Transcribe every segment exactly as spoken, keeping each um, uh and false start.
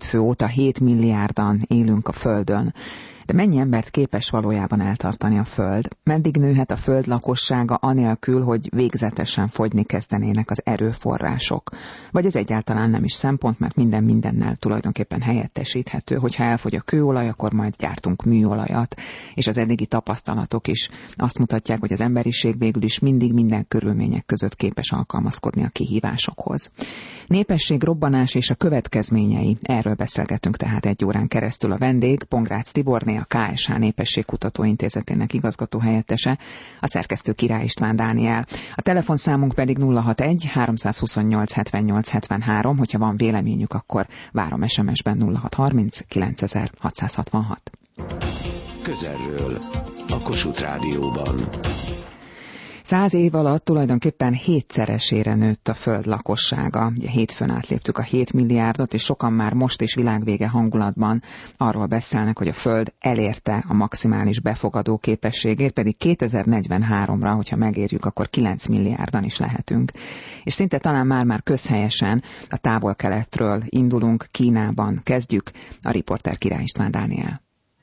hétfő óta hét milliárdan élünk a Földön. De mennyi embert képes valójában eltartani a Föld? Meddig nőhet a Föld lakossága anélkül, hogy végzetesen fogyni kezdenének az erőforrások? Vagy ez egyáltalán nem is szempont, mert minden mindennel tulajdonképpen helyettesíthető. Hogyha elfogy a kőolaj, akkor majd gyártunk műolajat. És az eddigi tapasztalatok is azt mutatják, hogy az emberiség végül is mindig minden körülmények között képes alkalmazkodni a kihívásokhoz. Népesség robbanás és a következményei. Erről beszélgetünk tehát egy órán keresztül. A vendég Pongrácz Tiborné, a ká es há Népességkutató Intézetének igazgató helyettese, a szerkesztő Király István Dániel. A telefonszámunk pedig nulla hatvanegy háromszázhuszonnyolc hetvennyolc hetvenhárom, hogyha van véleményük, akkor várom es em es-ben nulla hatszázharminc kilencezerhatszázhatvanhat. Közelről, a Kossuth Rádióban. Száz év alatt tulajdonképpen hétszeresére nőtt a Föld lakossága. Ugye hétfőn átléptük a hét milliárdot, és sokan már most is világvége hangulatban arról beszélnek, hogy a Föld elérte a maximális befogadó képességét, pedig kétezer-negyvenháromra, hogyha megérjük, akkor kilenc milliárdan is lehetünk. És szinte talán már-már közhelyesen a távol-keletről indulunk, Kínában kezdjük. A riporter Király István Dániel.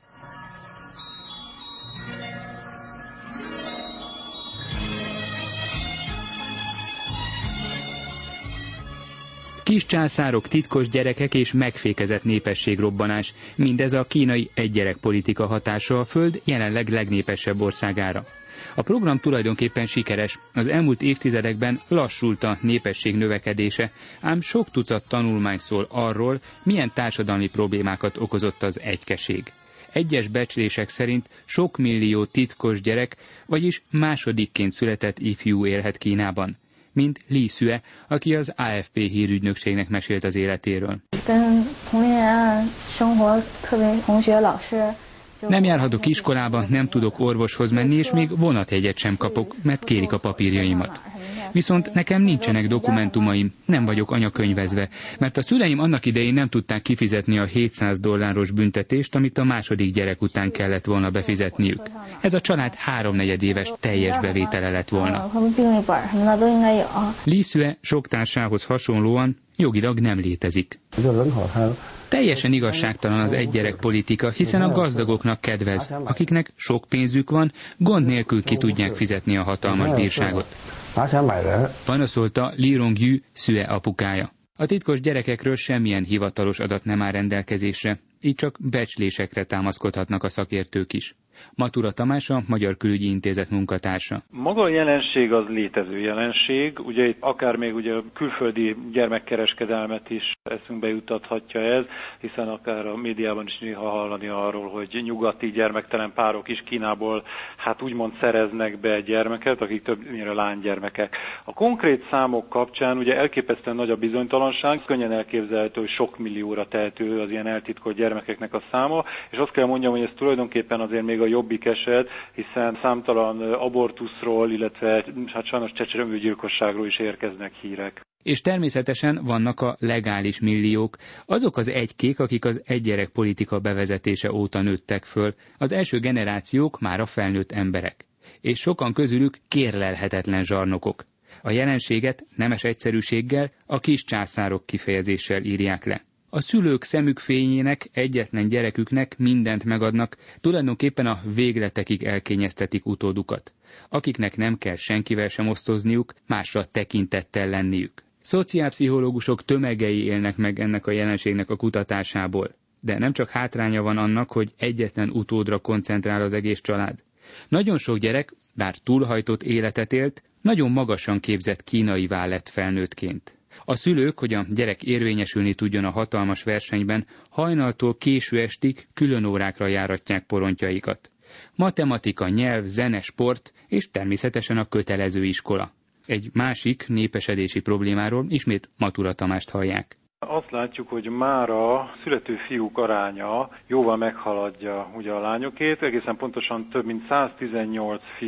Kis császárok, titkos gyerekek és megfékezett népességrobbanás. Mindez a kínai egygyerekpolitika hatása a Föld jelenleg legnépesebb országára. A program tulajdonképpen sikeres. Az elmúlt évtizedekben lassult a népesség növekedése, ám sok tucat tanulmány szól arról, milyen társadalmi problémákat okozott az egykeség. Egyes becslések szerint sok millió titkos gyerek, vagyis másodikként született ifjú élhet Kínában. Mint Li Xue, aki az á ef pé hírügynökségnek mesélt az életéről. Nem járhatok iskolába, nem tudok orvoshoz menni, és még vonatjegyet sem kapok, mert kérik a papírjaimat. Viszont nekem nincsenek dokumentumaim, nem vagyok anyakönyvezve, mert a szüleim annak idején nem tudták kifizetni a hétszáz dolláros büntetést, amit a második gyerek után kellett volna befizetniük. Ez a család háromnegyedéves teljes bevétele lett volna. Li Xue sok társához hasonlóan jogilag nem létezik. Teljesen igazságtalan az egygyerek politika, hiszen a gazdagoknak kedvez, akiknek sok pénzük van, gond nélkül ki tudják fizetni a hatalmas bírságot. Panaszolta Li Rongyu, Xue apukája. A titkos gyerekekről semmilyen hivatalos adat nem áll rendelkezésre, így csak becslésekre támaszkodhatnak a szakértők is. Matura Tamás, a Magyar Külügyi Intézet munkatársa. Maga a jelenség az létező jelenség, ugye itt akár még ugye külföldi gyermekkereskedelmet is eszünkbe juttathatja ez, hiszen akár a médiában is néha hallani arról, hogy nyugati gyermektelen párok is Kínából hát úgymond szereznek be gyermeket, akik többnyire lánygyermekek. A konkrét számok kapcsán ugye elképesztően nagy a bizonytalanság, könnyen elképzelhető, hogy sok millióra tehető az ilyen eltitkolt gyermekeknek a száma, és azt kell mondjam, hogy ez tulajdonképpen azért még a jobbik eset, hiszen számtalan abortuszról, illetve hát sajnos csecsemőgyilkosságról is érkeznek hírek. És természetesen vannak a legális milliók, azok az egykék, akik az egygyerek politika bevezetése óta nőttek föl, az első generációk már a felnőtt emberek. És sokan közülük kérlelhetetlen zsarnokok. A jelenséget nemes egyszerűséggel, a kis császárok kifejezéssel írják le. A szülők szemük fényének, egyetlen gyereküknek mindent megadnak, tulajdonképpen a végletekig elkényeztetik utódukat, akiknek nem kell senkivel sem osztozniuk, másra tekintettel lenniük. Szociálpszichológusok tömegei élnek meg ennek a jelenségnek a kutatásából, de nem csak hátránya van annak, hogy egyetlen utódra koncentrál az egész család. Nagyon sok gyerek, bár túlhajtott életet élt, nagyon magasan képzett kínaivá lett felnőttként. A szülők, hogy a gyerek érvényesülni tudjon a hatalmas versenyben, hajnaltól késő estig külön órákra járatják porontjaikat. Matematika, nyelv, zene, sport és természetesen a kötelező iskola. Egy másik népesedési problémáról ismét Matura Tamást hallják. Azt látjuk, hogy már a születő fiúk aránya jóval meghaladja ugye a lányokét, egészen pontosan több mint száztizennyolc fiú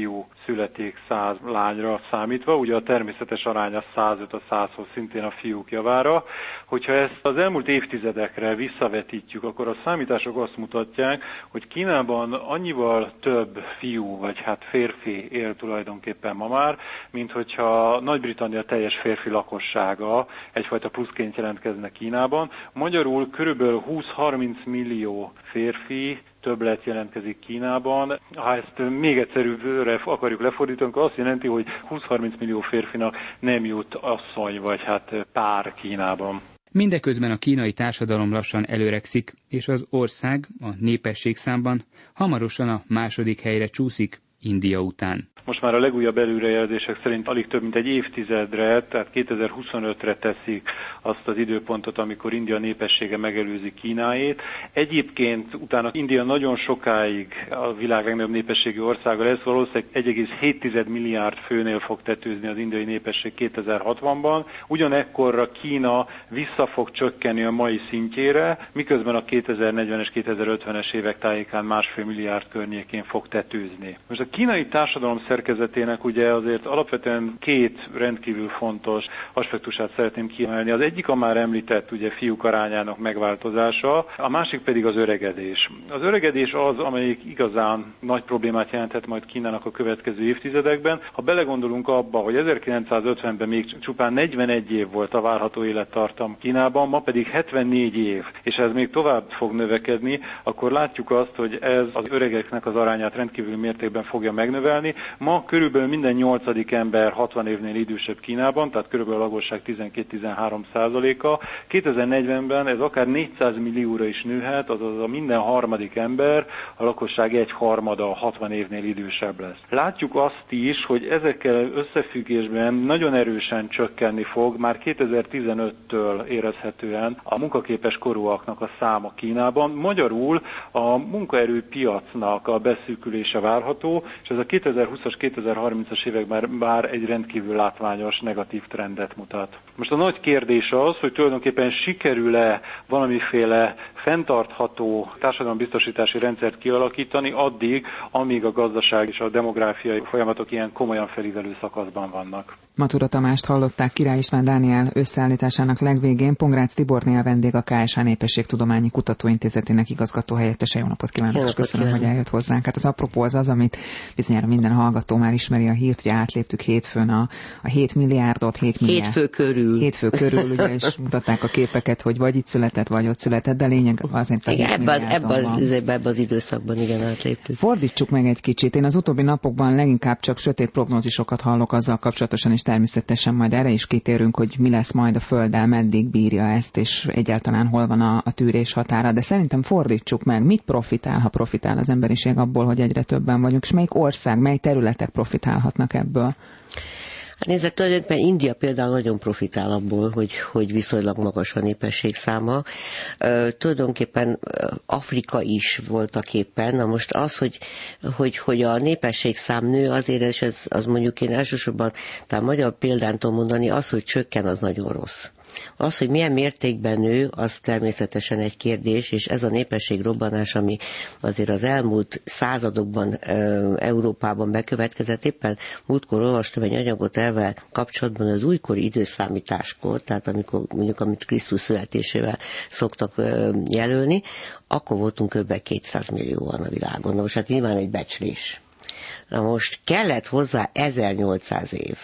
születik száz lányra számítva, ugye a természetes arány a százöt a százhoz szintén a fiúk javára. Hogyha ezt az elmúlt évtizedekre visszavetítjük, akkor a számítások azt mutatják, hogy Kínában annyival több fiú, vagy hát férfi él tulajdonképpen ma már, mint hogyha Nagy-Britannia teljes férfi lakossága egyfajta pluszként jelentkezne Kínában. Magyarul körülbelül húsz-harminc millió férfi többlet jelentkezik Kínában. Ha ezt még egyszerűbbre akarjuk lefordítani, akkor azt jelenti, hogy húsz-harminc millió férfinak nem jut asszony vagy hát pár Kínában. Mindeközben a kínai társadalom lassan előrekszik, és az ország a népességszámban hamarosan a második helyre csúszik India után. Most már a legújabb előrejelzések szerint alig több mint egy évtizedre, tehát kétezer-huszonötre teszik azt az időpontot, amikor India népessége megelőzi Kínáét. Egyébként utána India nagyon sokáig a világ legnagyobb népességű országa lesz, valószínűleg egy egész hét milliárd főnél fog tetőzni az indiai népesség kétezer-hatvanban. Ugyanekkorra Kína vissza fog csökkenni a mai szintjére, miközben a kétezer-negyvenes, kétezer-ötvenes évek tájékán másfél milliárd környékén fog tetőzni. Most a kínai társadalom szerkezetének ugye azért alapvetően két rendkívül fontos aspektusát szeretném kiemelni. Az egyik a már említett ugye fiúk arányának megváltozása, a másik pedig az öregedés. Az öregedés az, amelyik igazán nagy problémát jelenthet majd Kínának a következő évtizedekben. Ha belegondolunk abba, hogy ezerkilencszázötvenben még csupán negyvenegy év volt a várható élettartam Kínában, ma pedig hetvennégy év, és ez még tovább fog növekedni, akkor látjuk azt, hogy ez az öregeknek az arányát rendkívül mértékben fogja megnövelni. Ma körülbelül minden nyolcadik ember hatvan évnél idősebb Kínában, tehát körülbelül a lakosság tizenkét-tizenhárom százaléka. kétezer-negyvenben ez akár négyszáz millióra is nőhet, azaz a minden harmadik ember, a lakosság egy harmada hatvan évnél idősebb lesz. Látjuk azt is, hogy ezekkel összefüggésben nagyon erősen csökkenni fog, már kétezer-tizenöttől érezhetően a munkaképes korúaknak a száma Kínában. Magyarul a munkaerőpiacnak a beszűkülése várható, és ez a kétezer-húszas, kétezer-harmincas években már egy rendkívül látványos negatív trendet mutat. Most a nagy kérdés az, hogy tulajdonképpen sikerül-e valamiféle fenntartható társadalombiztosítási rendszert kialakítani addig, amíg a gazdaság és a demográfiai folyamatok ilyen komolyan felívelő szakaszban vannak. Matura Tamást hallották Király István Dániel összeállításának legvégén. Pongrácz Tiborné a vendég, a ká es há Népességtudományi Kutatóintézetének igazgató helyettese. Jó napot kívánok, és köszönöm, hogy eljött hozzánk. Hát az apropó az az, amit bizonyára minden hallgató már ismeri a hírt, hogy átléptük hétfőn a, a hét milliárdot, hét milliárd. Hétfő körül. Hétfő körül, ugye, és mutatták a képeket, hogy vagy itt született, vagy ott született, de lényeg azért, hogy ebben az, ebbe az időszakban igen átléptük. Fordítsuk meg egy kicsit. Én az utóbbi napokban leginkább csak sötét prognózisokat hallok azzal kapcsolatosan, és természetesen majd erre is kitérünk, hogy mi lesz majd a Földdel, meddig bírja ezt, és egyáltalán hol van a, a tűrés határa. De szerintem fordítsuk meg, mit profitál, ha profitál az emberiség abból, hogy egyre többen vagyunk, és melyik ország, mely területek profitálhatnak ebből? Hát nézd, tulajdonképpen India például nagyon profitál abból, hogy, hogy viszonylag magas a népességszáma. Uh, tulajdonképpen Afrika is voltak éppen. Na most az, hogy, hogy, hogy a népességszám nő, azért, és ez, az mondjuk én elsősorban, tehát magyar példán tudom mondani, az, hogy csökken, az nagyon rossz. Az, hogy milyen mértékben nő, az természetesen egy kérdés, és ez a népességrobbanás, ami azért az elmúlt századokban e, Európában bekövetkezett, éppen múltkor olvastam egy anyagot ezzel kapcsolatban az újkori időszámításkor, tehát amikor mondjuk amit Krisztus születésével szoktak e, jelölni, akkor voltunk kb. kétszáz millióan a világon. Na most hát nyilván egy becslés. Na most kellett hozzá ezernyolcszáz év,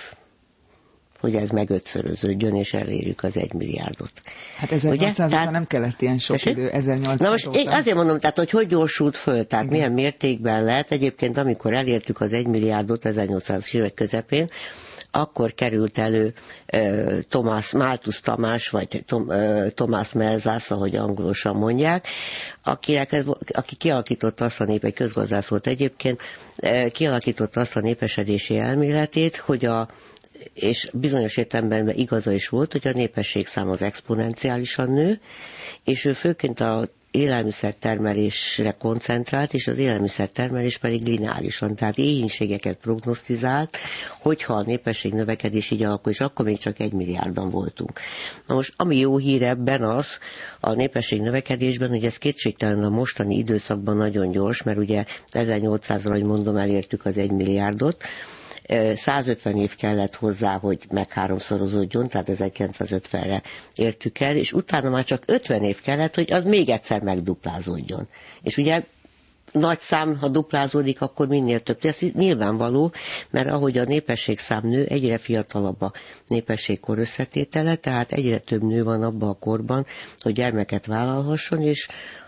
hogy ez megötszöröződjön, és elérjük az egy milliárdot. Hát ezernyolcszáz óta nem kellett ilyen sok idő, ezernyolcszáz Na most én azért mondom, tehát, hogy hogy gyorsult föl, tehát igen, milyen mértékben lehet. Egyébként, amikor elértük az egy milliárdot ezernyolcszázas évek közepén, akkor került elő uh, Thomas, Malthus Tamás, vagy Tom, uh, Thomas Malthus, ahogy angolosan mondják, akinek, aki kialakította azt a nép, egy közgazdász volt egyébként, uh, kialakította azt a népesedési elméletét, hogy a és bizonyos értelemben igaza is volt, hogy a népességszám az exponenciálisan nő, és ő főként a élelmiszertermelésre koncentrált, és az élelmiszertermelés pedig lineárisan, tehát éhínségeket prognosztizált, hogyha a népesség növekedés így alakul, és akkor még csak egy milliárdan voltunk. Na most, ami jó hír ebben az, a népesség növekedésben, hogy ez kétségtelen a mostani időszakban nagyon gyors, mert ugye ezernyolcszázra, ahogy mondom, elértük az egy milliárdot, százötven év kellett hozzá, hogy megháromszorozódjon, tehát ezerkilencszázötvenre értük el, és utána már csak ötven év kellett, hogy az még egyszer megduplázódjon. És ugye nagy szám, ha duplázódik, akkor minél több. Ez nyilvánvaló, mert ahogy a népességszám nő, egyre fiatalabb a népesség korösszetétele, tehát egyre több nő van abban a korban, hogy gyermeket vállalhasson, és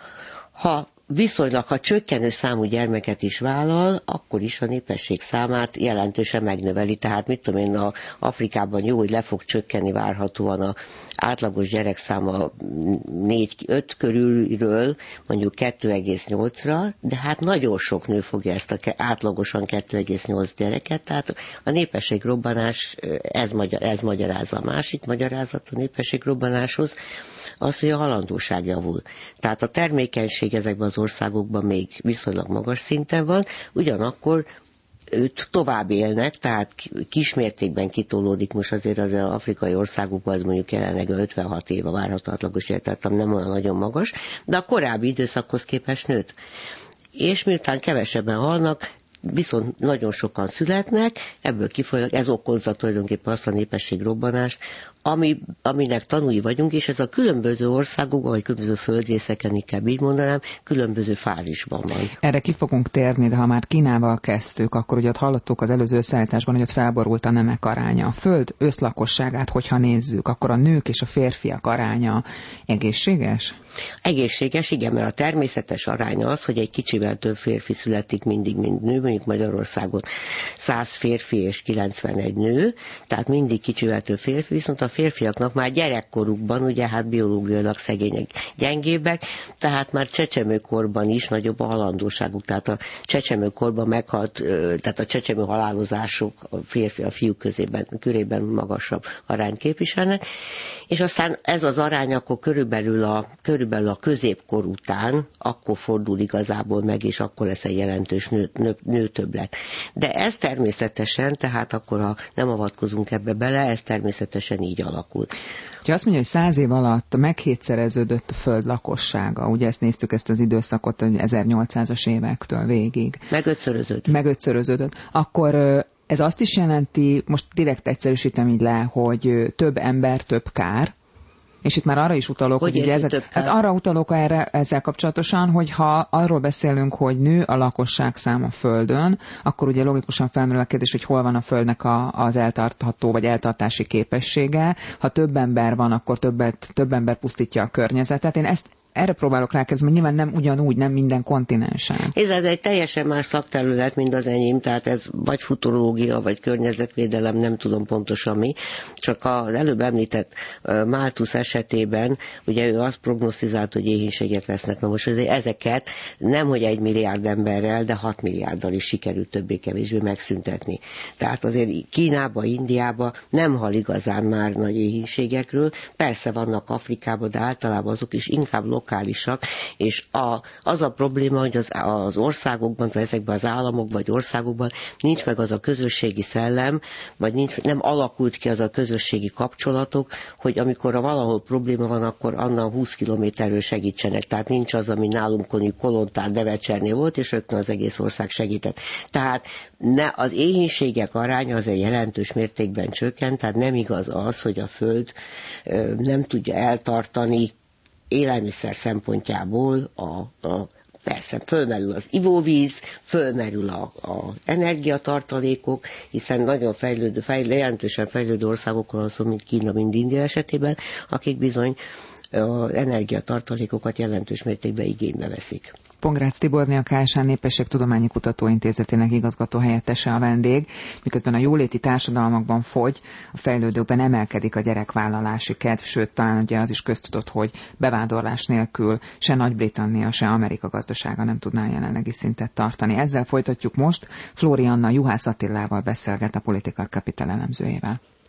ha viszonylag, ha csökkenő számú gyermeket is vállal, akkor is a népesség számát jelentősen megnöveli. Tehát mit tudom én, a Afrikában jó, hogy le fog csökkenni várhatóan a átlagos gyerekszáma négy-öt körülről, mondjuk kettő egész nyolcra, de hát nagyon sok nő fogja ezt a átlagosan kettő egész nyolc gyereket, tehát a népességrobbanás, ez, magyar, ez magyarázza. A másik magyarázat a népességrobbanáshoz, az, hogy a halandóság javul. Tehát a termékenység ezekben az országokban még viszonylag magas szinten van, ugyanakkor tovább élnek, tehát kismértékben kitolódik most azért az afrikai országokban, az mondjuk jelenleg ötvenhat év a várható átlagos élettartam, nem olyan nagyon magas, de a korábbi időszakhoz képest nőtt. És miután kevesebben halnak, viszont nagyon sokan születnek, ebből kifolyólag ez okozza tulajdonképpen azt a népességrobbanást, ami, aminek tanúi vagyunk, és ez a különböző országokban, vagy különböző földrészeken, inkább így mondanám, különböző fázisban van. Erre ki fogunk térni, de ha már Kínával kezdtük, akkor ugye ott hallottuk az előző összeállításban, hogy ott felborult a nemek aránya. A föld összlakosságát, hogyha nézzük, akkor a nők és a férfiak aránya egészséges? Egészséges, igen, mert a természetes aránya az, hogy egy kicsivel több férfi születik mindig, mint nő, mondjuk Magyarországon száz férfi és kilencvenegy nő, tehát mindig kicsivel több férfi, viszont a férfiaknak már gyerekkorukban, ugye hát biológiailag szegények, gyengébbek, tehát már csecsemőkorban is nagyobb a halandóságuk, tehát a csecsemőkorban meghalt, tehát a csecsemő halálozások a férfi, a fiúk közében, körében magasabb arányt képviselnek, és aztán ez az arány akkor körülbelül a, körülbelül a középkor után, akkor fordul igazából meg, és akkor lesz egy jelentős nő, nő, nőtöbblet. De ez természetesen, tehát akkor ha nem avatkozunk ebbe bele, ez természetesen így alakult. Ha azt mondja, hogy száz év alatt meghétszereződött a föld lakossága, ugye ezt néztük, ezt az időszakot ezernyolcszázas évektől végig. Megötszöröződött. Megötszöröződött. Akkor ez azt is jelenti, most direkt egyszerűsítem így le, hogy több ember, több kár, és itt már arra is utalok, hogy, hogy ugye ezek, hát arra utalok erre, ezzel kapcsolatosan, hogy ha arról beszélünk, hogy nő a lakosság száma Földön, akkor ugye logikusan felmerül a kérdés, hogy hol van a Földnek a, az eltartható vagy eltartási képessége. Ha több ember van, akkor többet, több ember pusztítja a környezetet. Én ezt erre próbálok rákezdeni, mert nyilván nem ugyanúgy, nem minden kontinensen. Ez, ez egy teljesen más szakterület, mint az enyém, tehát ez vagy futurológia, vagy környezetvédelem, nem tudom pontosan mi. Csak az előbb említett uh, Malthus esetében, ugye ő azt prognosztizált, hogy éhínségek lesznek. Na most ezeket nem, hogy egy milliárd emberrel, de hat milliárddal is sikerült többé-kevésbé megszüntetni. Tehát azért Kínába, Indiába nem hall igazán már nagy éhínségekről. Persze vannak Afrikában, de általában azok is inkább lokálisak, és a, az a probléma, hogy az, az országokban, vagy ezekben az államokban, vagy országokban nincs meg az a közösségi szellem, vagy nincs, nem alakult ki az a közösségi kapcsolatok, hogy amikor a valahol probléma van, akkor annan húsz kilométerről segítsenek. Tehát nincs az, ami nálunk mondjuk Kolontár, Devecsernél volt, és rögtön az egész ország segített. Tehát ne, az éhínségek aránya az egy jelentős mértékben csökkent, tehát nem igaz az, hogy a Föld ö, nem tudja eltartani élelmiszer szempontjából a, a persze fölmerül az ivóvíz, fölmerül a, a energiatartalékok, hiszen nagyon fejlődő, fejlődő, jelentősen fejlődő országokról van szó, mint Kína, mint India esetében, akik bizony az energiatartalékokat jelentős mértékben igénybe veszik. Pongrácz Tiborné, a ká es há Népességtudományi Kutatóintézetének igazgató helyettese a vendég, miközben a jóléti társadalmakban fogy, a fejlődőkben emelkedik a gyerekvállalási kedv, sőt talán ugye az is köztudott, hogy bevándorlás nélkül se Nagy-Britannia, se Amerika gazdasága nem tudná jelenlegi szintet tartani. Ezzel folytatjuk most. Flóri Anna Juhász Attilával beszélget, a Political Capital elemzőjével.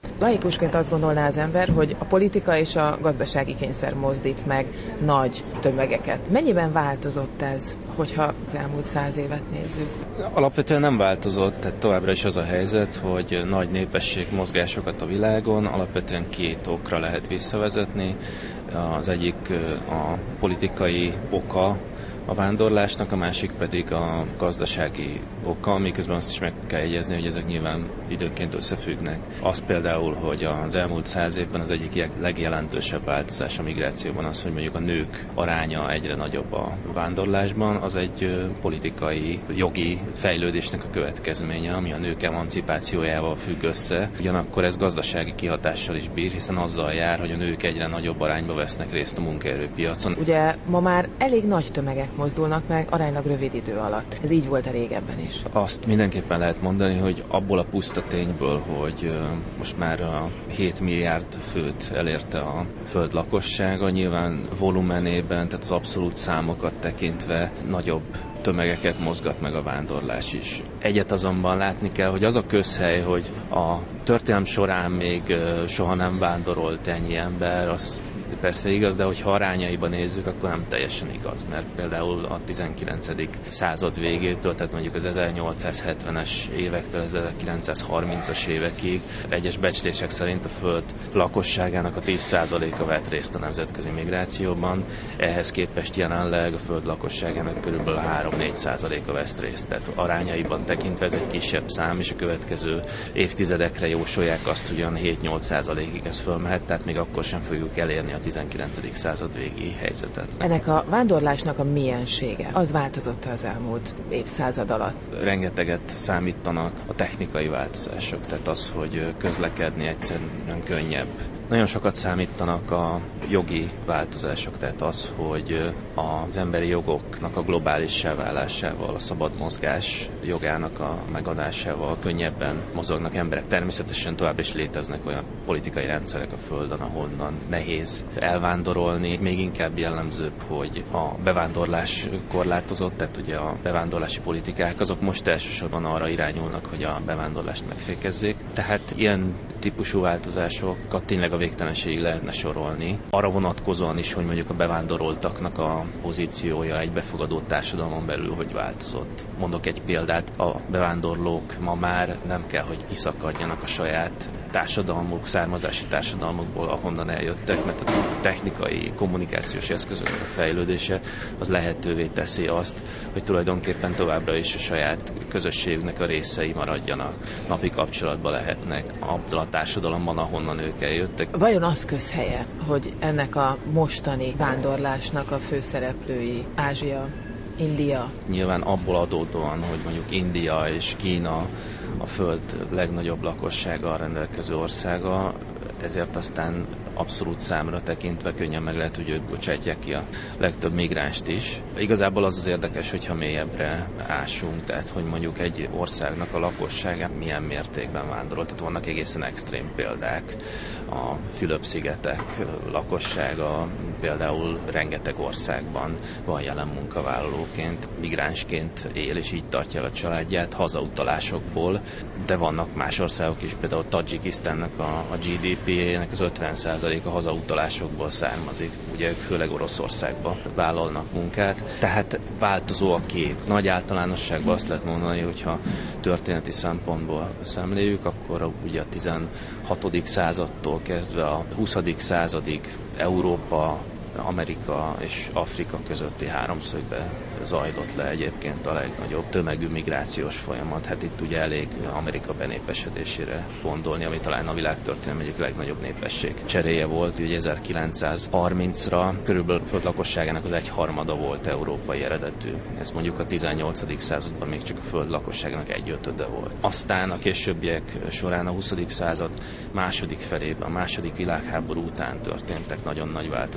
Laikusként azt gondolná az ember, hogy a politika és a gazdasági kényszer mozdít meg nagy tömegeket. Mennyiben változott ez, hogyha az elmúlt száz évet nézzük? Alapvetően nem változott, tehát továbbra is az a helyzet, hogy nagy népesség mozgásokat a világon alapvetően két okra lehet visszavezetni. Az egyik a politikai oka a vándorlásnak, a másik pedig a gazdasági oka, miközben azt is meg kell jegyezni, hogy ezek nyilván időnként összefüggnek. Az például, hogy az elmúlt száz évben az egyik legjelentősebb változás a migrációban az, hogy mondjuk a nők aránya egyre nagyobb a vándorlásban, az egy politikai, jogi fejlődésnek a következménye, ami a nők emancipációjával függ össze. Ugyanakkor ez gazdasági kihatással is bír, hiszen azzal jár, hogy a nők egyre nagyobb arányba vesznek részt a munkaerőpiacon. Ugye ma már elég nagy tömegek mozdulnak meg aránylag rövid idő alatt. Ez így volt a régebben is. Azt mindenképpen lehet mondani, hogy abból a puszta tényből, hogy most már a hét milliárd főt elérte a föld lakossága, nyilván volumenében, tehát az abszolút számokat tekintve nagyobb tömegeket mozgat meg a vándorlás is. Egyet azonban látni kell, hogy az a közhely, hogy a történelem során még soha nem vándorolt ennyi ember, az persze igaz, de hogyha arányaiban nézzük, akkor nem teljesen igaz, mert például a tizenkilencedik század végétől, tehát mondjuk az ezernyolcszázhetvenes évektől ezerkilencszázharmincas évekig egyes becslések szerint a föld lakosságának a tíz százaléka vett részt a nemzetközi migrációban, ehhez képest jelenleg a föld lakosságának körülbelül három-négy százaléka vesz részt, tehát arányaiban tekintve ez egy kisebb szám, és a következő évtizedekre jósolják azt, hogy olyan hét-nyolc százalékig ez fölmehet, tehát még akkor sem fogjuk elérni a tizenkilencedik század végi helyzetet. Ennek a vándorlásnak a miensége, az változott az elmúlt évszázad alatt? Rengeteget számítanak a technikai változások, tehát az, hogy közlekedni egyszerűen könnyebb. Nagyon sokat számítanak a jogi változások, tehát az, hogy az emberi jogoknak a globálissá válásával, a szabad mozgás jogának a megadásával könnyebben mozognak emberek. Természetesen tovább is léteznek olyan politikai rendszerek a Földön, ahonnan nehéz elvándorolni. Még inkább jellemzőbb, hogy a bevándorlás korlátozott, tehát ugye a bevándorlási politikák azok most elsősorban arra irányulnak, hogy a bevándorlást megfékezzék. Tehát ilyen típusú változásokat tényleg a végtelenségig lehetne sorolni. Arra vonatkozóan is, hogy mondjuk a bevándoroltaknak a pozíciója egy befogadó társadalmon belül hogy változott. Mondok egy példát, a bevándorlók ma már nem kell, hogy kiszakadjanak a saját társadalmuk, származási társadalmukból, ahonnan eljöttek, mert a technikai, kommunikációs eszközöknek a fejlődése az lehetővé teszi azt, hogy tulajdonképpen továbbra is a saját közösségüknek a részei maradjanak. Napi kapcsolatban lehetnek abban a társadalomban, ahonnan ők eljöttek. Vajon az közhelye, hogy ennek a mostani vándorlásnak a főszereplői Ázsia, India? Nyilván abból adódóan, hogy mondjuk India és Kína a föld legnagyobb lakossággal rendelkező országa, ezért aztán abszolút számra tekintve könnyen meg lehet, hogy ők bocsátják ki a legtöbb migránst is. Igazából az az érdekes, hogyha mélyebbre ásunk, tehát hogy mondjuk egy országnak a lakossága milyen mértékben vándorol. Tehát vannak egészen extrém példák. A Fülöp-szigetek lakossága például rengeteg országban van jelen munkavállalóként, migránsként él, és így tartja el a családját hazautalásokból, de vannak más országok is, például Tadzsikisztánnak a, a gé dé pé-jének az ötven százaléka hazautalásokból származik. Ugye ők főleg Oroszországba vállalnak munkát, tehát változó a kép. Nagy általánosságban azt lehet mondani, hogyha történeti szempontból szemléljük, akkor ugye a tizenhatodik századtól kezdve a huszadik századig Európa, Amerika és Afrika közötti háromszögbe zajlott le egyébként a legnagyobb tömegű migrációs folyamat. Hát itt ugye elég Amerika benépesedésére gondolni, ami talán a világtörténelem egyik legnagyobb népesség cseréje volt. Ugye ezerkilencszázharmincra körülbelül a föld lakosságának az egyharmada volt európai eredetű. Ez mondjuk a tizennyolcadik században még csak a föld lakosságának egyötöde volt. Aztán a későbbiek során a huszadik század második felében, a második világháború után történtek nagyon nagy változások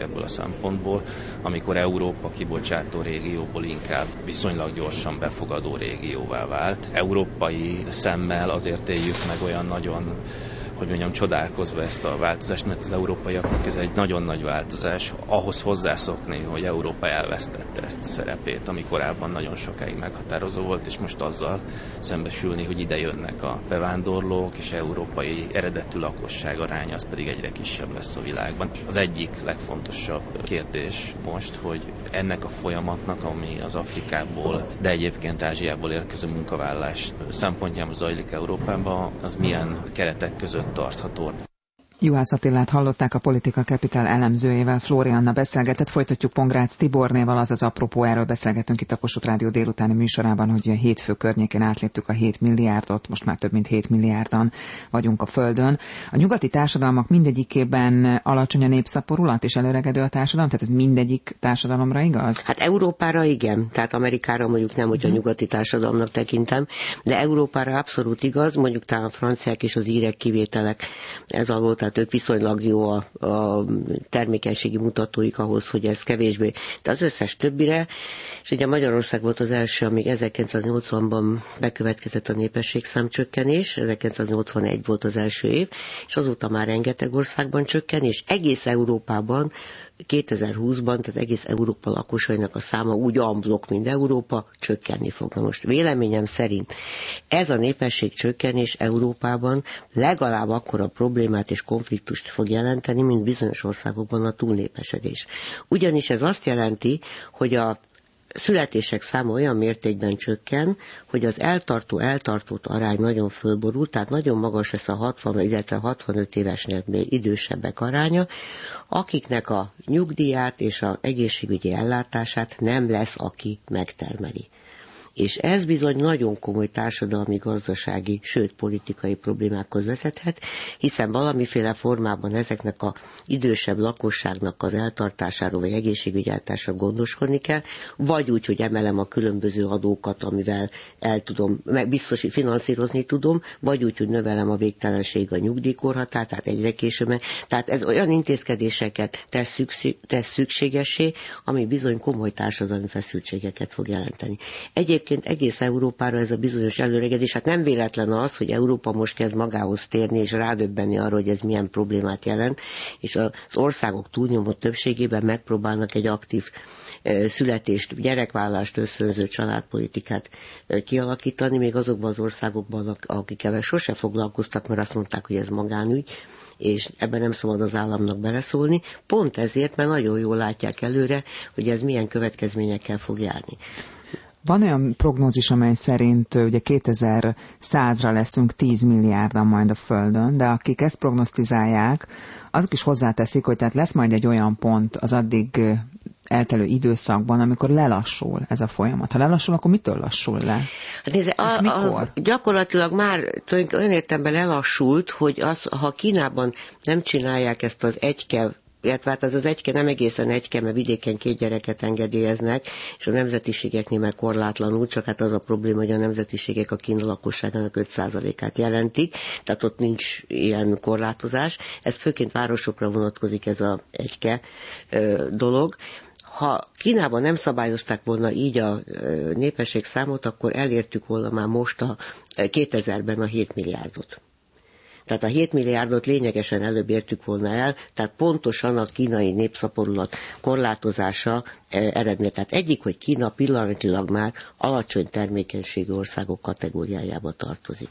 ebből a szempontból, amikor Európa kibocsátó régióból inkább viszonylag gyorsan befogadó régióvá vált. Európai szemmel azért éljük meg olyan nagyon, hogy mondjam, csodálkozva ezt a változást, mert az európaiaknak ez egy nagyon nagy változás. Ahhoz hozzászokni, hogy Európa elvesztette ezt a szerepét, ami korábban nagyon sokáig meghatározó volt, és most azzal szembesülni, hogy ide jönnek a bevándorlók, és európai eredetű lakosság aránya az pedig egyre kisebb lesz a világban. Az egyik legfontosabb kérdés most, hogy ennek a folyamatnak, ami az Afrikából, de egyébként Ázsiából érkező munkavállalás szempontjából zajlik Európában, az milyen keretek között tartható. Juhász Attilát hallották, a Political Capital elemzőjével. Flórianna beszélgetett, folytatjuk Pongrácz Tibornéval, azaz apropó, erről beszélgetünk itt a Kossuth Rádió délutáni műsorában, hogy a hétfő környékén átléptük a hét milliárdot, most már több mint hét milliárdan vagyunk a Földön. A nyugati társadalmak mindegyikében alacsony a népszaporulat és előregedő a társadalom, tehát ez mindegyik társadalomra igaz? Hát Európára igen, tehát Amerikára mondjuk nem, hogyha hmm. nyugati társadalomnak tekintem, de Európára abszolút igaz, mondjuk talán a franciák és az írek kivételek ez alól, tehát ők viszonylag jó a, a termékenységi mutatóik ahhoz, hogy ez kevésbé. De az összes többire, és ugye Magyarország volt az első, amíg ezerkilencszáznyolcvanban bekövetkezett a népességszám csökkenés, ezerkilencszáznyolcvanegy volt az első év, és azóta már rengeteg országban csökken, és egész Európában kétezer-húszban, tehát egész Európa lakosainak a száma úgy amblok, mint Európa, csökkenni fog. Na most véleményem szerint ez a népesség csökkenés Európában legalább akkora problémát és konfliktust fog jelenteni, mint bizonyos országokban a túlnépesedés. Ugyanis ez azt jelenti, hogy a születések száma olyan mértékben csökken, hogy az eltartó eltartót arány nagyon fölborul, tehát nagyon magas lesz a hatvan, illetve hatvanöt évesnél idősebbek aránya, akiknek a nyugdíját és az egészségügyi ellátását nem lesz, aki megtermeli. És ez bizony nagyon komoly társadalmi, gazdasági, sőt politikai problémákhoz vezethet, hiszen valamiféle formában ezeknek az idősebb lakosságnak az eltartásáról vagy egészségügyi ellátásra gondoskodni kell, vagy úgy, hogy emelem a különböző adókat, amivel el tudom, meg biztos finanszírozni tudom, vagy úgy, hogy növelem a végtelenség a nyugdíjkorhatárt, tehát egyre később. Tehát ez olyan intézkedéseket tesz, szükség, tesz szükségessé, ami bizony komoly társadalmi feszültségeket fog jelenteni. Egyéb Egyébként egész Európára ez a bizonyos előregedés, hát nem véletlen az, hogy Európa most kezd magához térni, és rádöbbenni arra, hogy ez milyen problémát jelent, és az országok túlnyomó többségében megpróbálnak egy aktív születést, gyerekvállalást ösztönző családpolitikát kialakítani, még azokban az országokban, akikkel sose foglalkoztak, mert azt mondták, hogy ez magánügy, és ebben nem szabad az államnak beleszólni, pont ezért, mert nagyon jól látják előre, hogy ez milyen következményekkel fog járni. Van olyan prognózis, amely szerint ugye kétezer-százra leszünk tíz milliárdan majd a Földön, de akik ezt prognosztizálják, azok is hozzáteszik, hogy tehát lesz majd egy olyan pont az addig eltelő időszakban, amikor lelassul ez a folyamat. Ha lelassul, akkor mitől lassul le? Hát nézze, a, mikor? A, gyakorlatilag már olyan értelemben lelassult, hogy az, ha Kínában nem csinálják ezt az egyke, illetve hát az az egyke nem egészen egyke, mert vidéken két gyereket engedélyeznek, és a nemzetiségeknél meg korlátlanul, csak hát az a probléma, hogy a nemzetiségek a Kína lakosságának öt százalékát jelentik, tehát ott nincs ilyen korlátozás. Ez főként városokra vonatkozik ez az egyke ö, dolog. Ha Kínában nem szabályozták volna így a népességszámot, akkor elértük volna már most a kétezerben a hét milliárdot. Tehát a hét milliárdot lényegesen előbb értük volna el, tehát pontosan a kínai népszaporulat korlátozása eredménye. Tehát egyik, hogy Kína pillanatilag már alacsony termékenységű országok kategóriájába tartozik.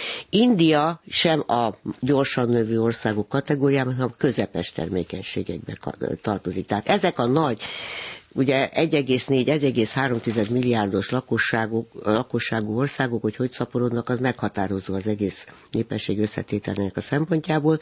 India sem a gyorsan növő országok kategóriában, hanem közepes termékenységekbe tartozik. Tehát ezek a nagy, ugye egy egész négy - egy egész három milliárdos lakosságú, lakosságú országok, hogy hogy szaporodnak, az meghatározó az egész népesség összetételének a szempontjából.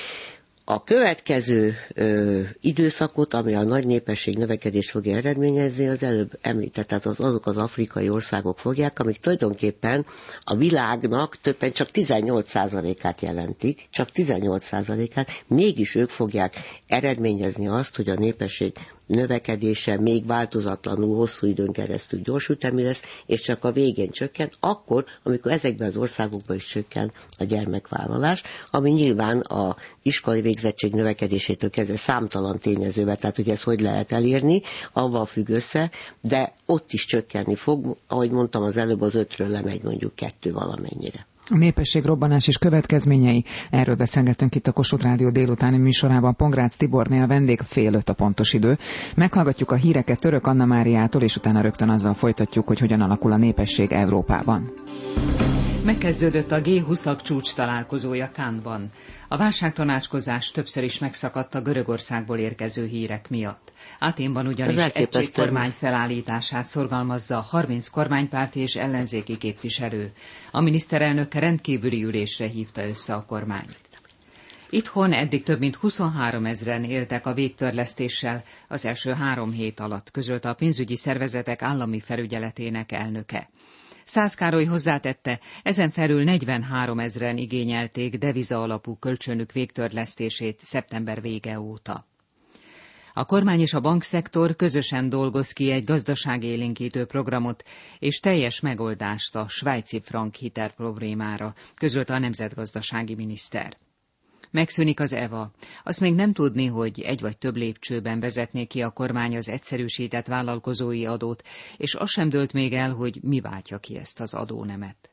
A következő ö, időszakot, ami a nagy népesség növekedést fogja eredményezni, az előbb említett, tehát az, azok az afrikai országok fogják, amik tulajdonképpen a világnak többen csak tizennyolc százalékát jelentik, csak tizennyolc százalékát, mégis ők fogják eredményezni azt, hogy a népesség növekedése még változatlanul hosszú időn keresztül gyors ütemű lesz, és csak a végén csökken, akkor, amikor ezekben az országokban is csökken a gyermekvállalás, ami nyilván a iskolai végzettség növekedésétől kezdve számtalan tényezővel, tehát hogy ezt hogy lehet elérni, avval függ össze, de ott is csökkenni fog, ahogy mondtam az előbb, az ötről lemegy mondjuk kettő valamennyire. A népességrobbanás és következményei. Erről beszélgettünk itt a Kossuth Rádió délutáni műsorában. Pongrácz Tiborné a vendég, fél öt a pontos idő. Meghallgatjuk a híreket Török Anna Máriától, és utána rögtön azzal folytatjuk, hogy hogyan alakul a népesség Európában. Megkezdődött a gé húsz csúcs találkozója Cannesban. A válságtanácskozás többször is megszakadt a Görögországból érkező hírek miatt. Athénban ugyanis egységkormány felállítását szorgalmazza harminc kormánypárti és ellenzéki képviselő. A miniszterelnök rendkívüli ülésre hívta össze a kormányt. Itthon eddig több mint huszonhárom ezren éltek a végtörlesztéssel az első három hét alatt, közölte a pénzügyi szervezetek állami felügyeletének elnöke. Szász Károly hozzátette, ezen felül negyvenhárom ezren igényelték deviza alapú kölcsönük végtörlesztését szeptember vége óta. A kormány és a bankszektor közösen dolgoz ki egy gazdaságélénkítő programot és teljes megoldást a svájci frank hitel problémára, közölte a nemzetgazdasági miniszter. Megszűnik az é vé á. Azt még nem tudni, hogy egy vagy több lépcsőben vezetné ki a kormány az egyszerűsített vállalkozói adót, és az sem dőlt még el, hogy mi váltja ki ezt az adónemet.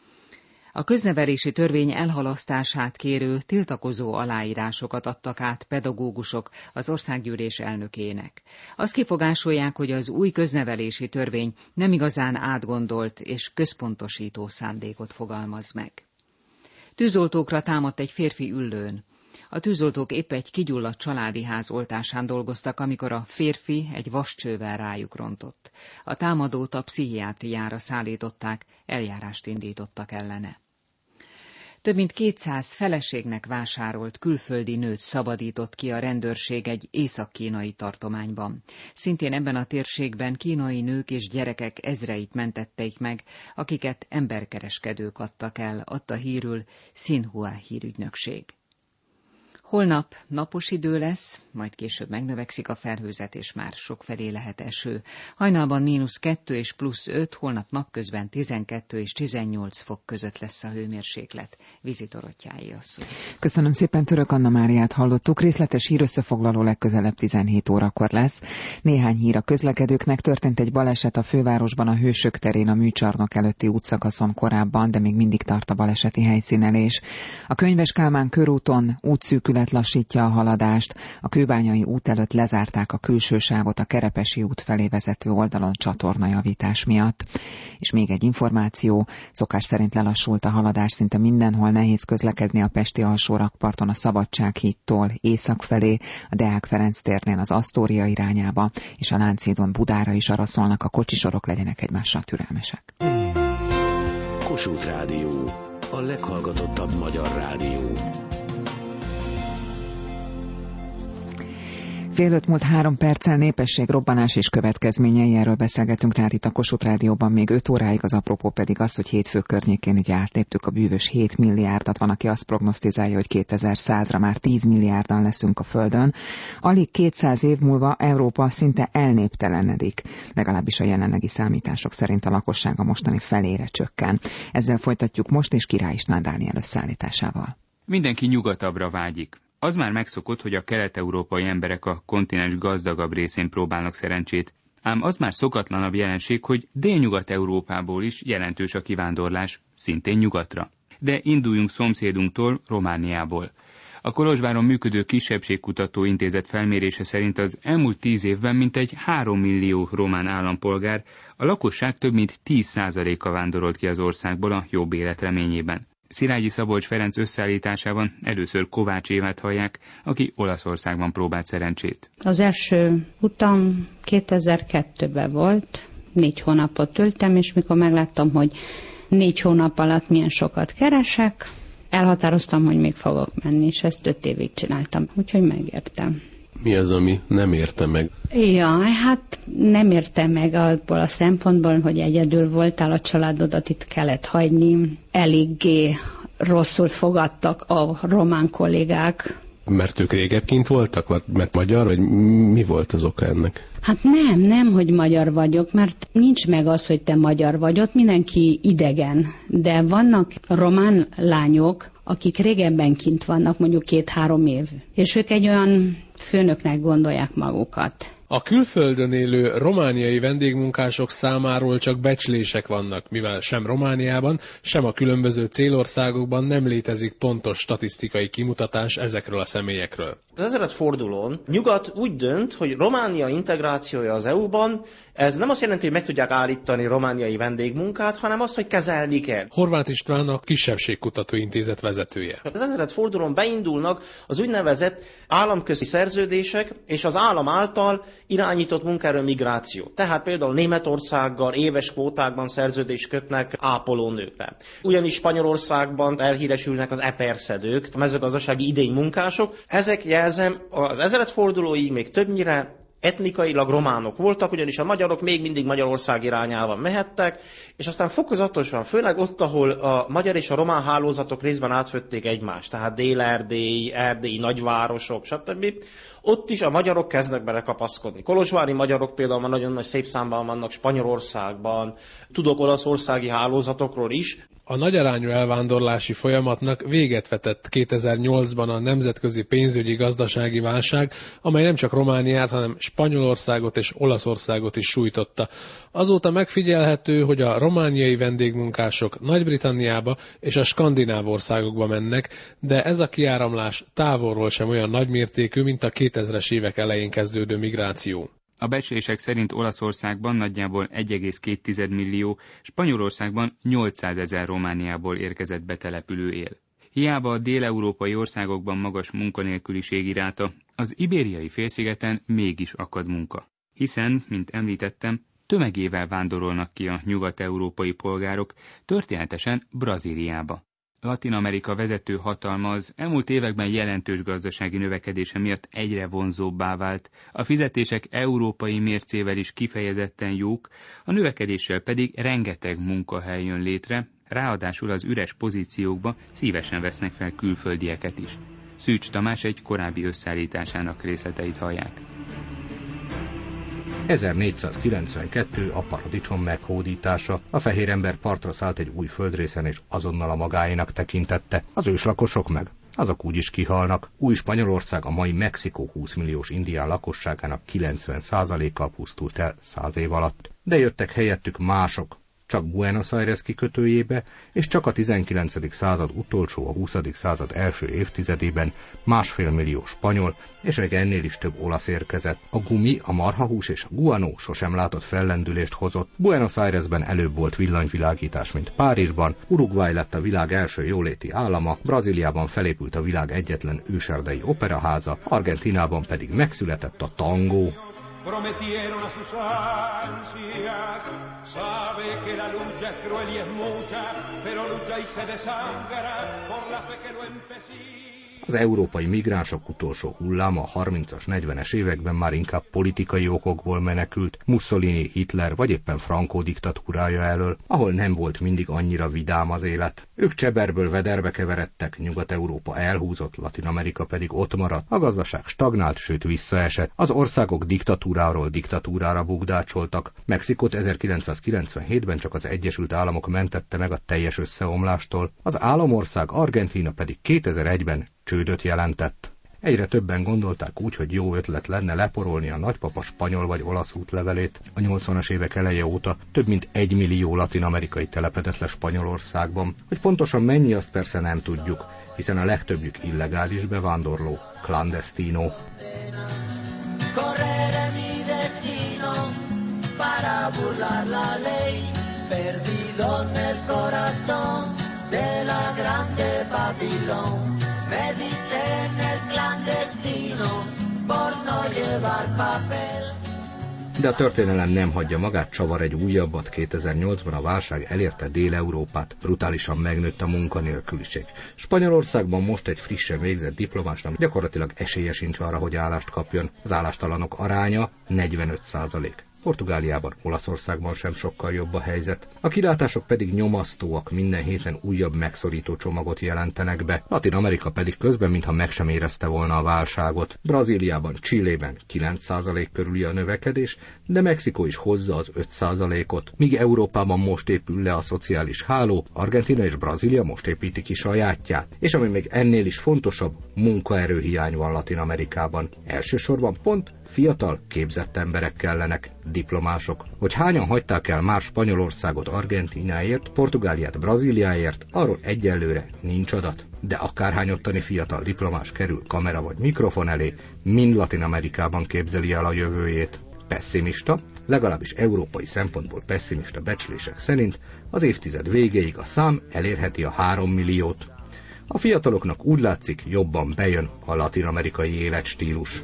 A köznevelési törvény elhalasztását kérő tiltakozó aláírásokat adtak át pedagógusok az országgyűlés elnökének. Azt kifogásolják, hogy az új köznevelési törvény nem igazán átgondolt és központosító szándékot fogalmaz meg. Tűzoltókra támadt egy férfi üllőn. A tűzoltók épp egy kigyulladt családi ház oltásán dolgoztak, amikor a férfi egy vascsővel rájuk rontott. A támadót a pszichiátriára szállították, eljárást indítottak ellene. Több mint kétszáz feleségnek vásárolt külföldi nőt szabadított ki a rendőrség egy észak-kínai tartományban. Szintén ebben a térségben kínai nők és gyerekek ezreit mentették meg, akiket emberkereskedők adtak el, adta hírül Xinhua hírügynökség. Holnap napos idő lesz, majd később megnövekszik a felhőzet, és már sokfelé lehet eső. Hajnalban mínusz kettő és plusz öt, holnap napközben tizenkettő és tizennyolc fok között lesz a hőmérséklet. Vizitorottyái a szó. Köszönöm szépen, Török Anna Máriát hallottuk. Részletes hírössefoglaló legközelebb tizenhét órakor lesz. Néhány hír a közlekedőknek. Történt egy baleset a fővárosban a Hősök terén a műcsarnok előtti útszakaszon korábban, de még mindig tart a baleseti helyszínelés. A Könyves Kálmán körúton útszűkület lassítja a haladást. A Kőbányai út előtt lezárták a külső sávot a Kerepesi út felé vezető oldalon csatornajavítás miatt. És még egy információ, szokás szerint lelassult a haladás, szinte mindenhol nehéz közlekedni a pesti alsórakparton a Szabadsághídtól észak felé, a Deák Ferenc térnél az Asztória irányába, és a Lánchídon Budára is araszolnak a kocsisorok, legyenek egymással türelmesek. Kossuth Rádió, a leghallgatottabb magyar rádió. Fél öt múlt három perccel népességrobbanás és következményei, erről beszélgetünk tehát itt a Kossuth Rádióban még öt óráig, az apropó pedig az, hogy hétfő környékén ugye átléptük a bűvös hét milliárdat, van, aki azt prognosztizálja, hogy kétezer-százra már tíz milliárdan leszünk a Földön. Alig kétszáz év múlva Európa szinte elnéptelenedik, legalábbis a jelenlegi számítások szerint a lakosság a mostani felére csökken. Ezzel folytatjuk most, és Király István Dániel összeállításával. Mindenki nyugatabbra vágyik. Az már megszokott, hogy a kelet-európai emberek a kontinens gazdagabb részén próbálnak szerencsét, ám az már szokatlanabb jelenség, hogy délnyugat-Európából is jelentős a kivándorlás, szintén nyugatra. De induljunk szomszédunktól, Romániából. A Kolozsváron működő Kisebbségkutató Intézet felmérése szerint az elmúlt tíz évben mintegy három millió román állampolgár, a lakosság több mint tíz százaléka vándorolt ki az országból a jobb élet reményében. Szilágyi Szabolcs Ferenc összeállításában először Kovács Évát hallják, aki Olaszországban próbált szerencsét. Az első utam kétezer-kettőben volt, négy hónapot töltem, és mikor megláttam, hogy négy hónap alatt milyen sokat keresek, elhatároztam, hogy még fogok menni, és ezt öt évig csináltam, úgyhogy megértem. Mi az, ami nem érte meg? Ja, hát nem érte meg abból a szempontból, hogy egyedül voltál, a családodat itt kellett hagyni. Eléggé rosszul fogadtak a román kollégák, Mert ők régebb kint voltak, vagy mert magyar, vagy mi volt az oka ennek? Hát nem, nem, hogy magyar vagyok, mert nincs meg az, hogy te magyar vagy, ott mindenki idegen, de vannak román lányok, akik régebben kint vannak, mondjuk két-három év, és ők egy olyan főnöknek gondolják magukat. A külföldön élő romániai vendégmunkások számáról csak becslések vannak, mivel sem Romániában, sem a különböző célországokban nem létezik pontos statisztikai kimutatás ezekről a személyekről. Az ezredfordulón nyugat úgy dönt, hogy Románia integrációja az é u-ban, ez nem azt jelenti, hogy meg tudják állítani romániai vendégmunkát, hanem azt, hogy kezelni kell. Horváth István a Kisebbségkutató Intézet vezetője. Az ezredfordulón beindulnak az úgynevezett államközi szerződések és az állam által irányított munkaerő migráció. Tehát például Németországgal éves kvótákban szerződést kötnek ápolónőkre. Ugyanis Spanyolországban elhíresülnek az eperszedők, a mezőgazdasági idénymunkások. Ezek, jelzem, az ezredfordulóig még többnyire etnikailag románok voltak, ugyanis a magyarok még mindig Magyarország irányában mehettek, és aztán fokozatosan, főleg ott, ahol a magyar és a román hálózatok részben átfötték egymást, tehát Dél-Erdély, erdélyi nagyvárosok, stb. Ott is a magyarok kezdnek belekapaszkodni. Kolozsvári magyarok például már nagyon nagy szép számban vannak Spanyolországban, tudok olaszországi hálózatokról is. A nagyarányú elvándorlási folyamatnak véget vetett kétezer-nyolcban a nemzetközi pénzügyi gazdasági válság, amely nem csak Romániát, hanem Spanyolországot és Olaszországot is sújtotta. Azóta megfigyelhető, hogy a romániai vendégmunkások Nagy-Britanniába és a skandináv országokba mennek, de ez a kiáramlás távolról sem olyan nagymértékű, mint a kétezres évek elején kezdődő migráció. A becslések szerint Olaszországban nagyjából egy egész két millió, Spanyolországban nyolcszázezer Romániából érkezett betelepülő él. Hiába a dél-európai országokban magas munkanélküliségi ráta, az ibériai félszigeten mégis akad munka. Hiszen, mint említettem, tömegével vándorolnak ki a nyugat-európai polgárok, történetesen Brazíliába. Latin-Amerika vezető hatalma az elmúlt években jelentős gazdasági növekedése miatt egyre vonzóbbá vált, a fizetések európai mércével is kifejezetten jók, a növekedéssel pedig rengeteg munkahely jön létre, ráadásul az üres pozíciókba szívesen vesznek fel külföldieket is. Szűcs Tamás egy korábbi összeállításának részleteit hallják. ezernégyszázkilencvenkettő a paradicsom meghódítása. A fehér ember partra szállt egy új földrészen, és azonnal a magáénak tekintette. Az őslakosok meg? Azok úgyis kihalnak. Új Spanyolország, a mai Mexikó húsz milliós indián lakosságának kilencven százalékkal pusztult el száz év alatt. De jöttek helyettük mások, csak Buenos Aires kikötőjébe, és csak a tizenkilencedik század utolsó, a huszadik század első évtizedében másfél millió spanyol, és még ennél is több olasz érkezett. A gumi, a marhahús és a guanó sosem látott fellendülést hozott. Buenos Airesben előbb volt villanyvilágítás, mint Párizsban, Uruguay lett a világ első jóléti állama, Brazíliában felépült a világ egyetlen őserdei operaháza, Argentinában pedig megszületett a tangó. Prometieron a sus ansias, sabe que la lucha es cruel y es mucha, pero lucha y se desangra por la fe que lo empecina. Az európai migránsok utolsó hulláma a harmincas, negyvenes években már inkább politikai okokból menekült, Mussolini, Hitler vagy éppen Franco diktatúrája elől, ahol nem volt mindig annyira vidám az élet. Ők cseberből vederbe keveredtek, Nyugat-Európa elhúzott, Latin-Amerika pedig ott maradt, a gazdaság stagnált, sőt visszaesett, az országok diktatúráról diktatúrára bugdácsoltak. Mexikót ezerkilencszázkilencvenhétben csak az Egyesült Államok mentette meg a teljes összeomlástól, az államország Argentína pedig kétezer-egyben csődöt jelentett. Egyre többen gondolták úgy, hogy jó ötlet lenne leporolni a nagypapa spanyol vagy olasz útlevelét. A nyolcvanas évek eleje óta több mint egy millió latin-amerikai telepedett le Spanyolországban. Hogy pontosan mennyi, azt persze nem tudjuk, hiszen a legtöbbjük illegális bevándorló, clandestino. Me dicen el clandestino por no llevar papel. De a történelem nem hagyja magát, csavar egy újabbat. kétezer-nyolcban a válság elérte Dél-Európát, brutálisan megnőtt a munkanélküliség. Spanyolországban most egy frissen végzett diplomásnak gyakorlatilag esélye sincs arra, hogy állást kapjon. Az állástalanok aránya negyvenöt százalék. Portugáliában, Olaszországban sem sokkal jobb a helyzet. A kilátások pedig nyomasztóak, minden héten újabb megszorító csomagot jelentenek be. Latin Amerika pedig közben, mintha meg sem érezte volna a válságot. Brazíliában, Chilében kilenc százalék körüli a növekedés, de Mexikó is hozza az öt százalékot. Míg Európában most épül le a szociális háló, Argentína és Brazília most építi ki sajátját. És ami még ennél is fontosabb, munkaerőhiány van Latin Amerikában. Elsősorban pont fiatal, képzett emberek kellenek, diplomások. Hogy hányan hagyták el már Spanyolországot Argentínáért, Portugáliát Brazíliáért, arról egyelőre nincs adat. De akárhány ottani fiatal diplomás kerül kamera vagy mikrofon elé, mind Latin Amerikában képzeli el a jövőjét. Pessimista, legalábbis európai szempontból pessimista becslések szerint az évtized végéig a szám elérheti a három milliót. A fiataloknak úgy látszik, jobban bejön a latin-amerikai életstílus.